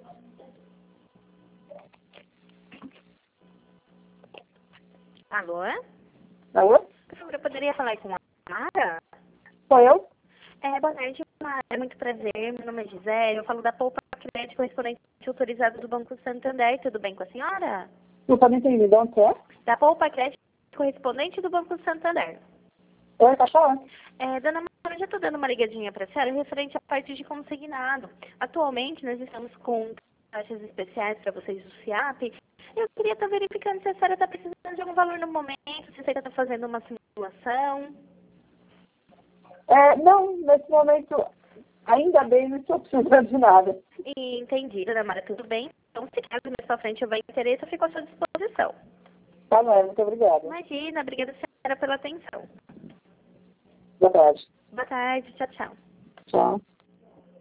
Alô? Alô? Eu poderia falar com a Mara? Sou eu? Boa tarde, Mara. É muito prazer. Meu nome é Gisele. Eu falo da Poupa Crédito, correspondente autorizado do Banco Santander. Tudo bem com a senhora? Não tá me entendendo. De onde é? Da Poupa Crédito, correspondente do Banco Santander. Oi, tá falando. Dona Mara, eu já estou dando uma ligadinha para a senhora referente à parte de consignado. Atualmente, nós estamos com taxas especiais para vocês do FIAP. Eu queria estar verificando se a senhora está precisando de algum valor no momento, se você está fazendo uma simulação. Não, nesse momento, ainda bem, não estou precisando de nada. Entendi, dona Mara, tudo bem? Então, se caso mais pra frente houver interesse, eu fico à sua disposição. Tá bom, muito obrigada. Imagina, obrigada, senhora, pela atenção. Boa tarde. Boa tarde, tchau, tchau. Tchau.